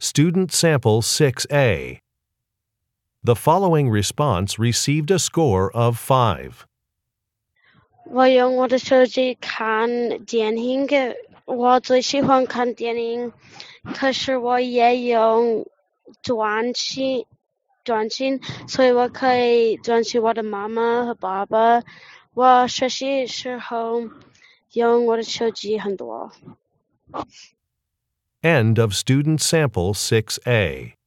Student Sample 6A. The following response received a score of 5. 我用我的手机看电影，我最喜欢看电影，可是我也用短信，所以我可以短信我的妈妈和爸爸。我学习时候用我的手机很多。 End of Student Sample 6A.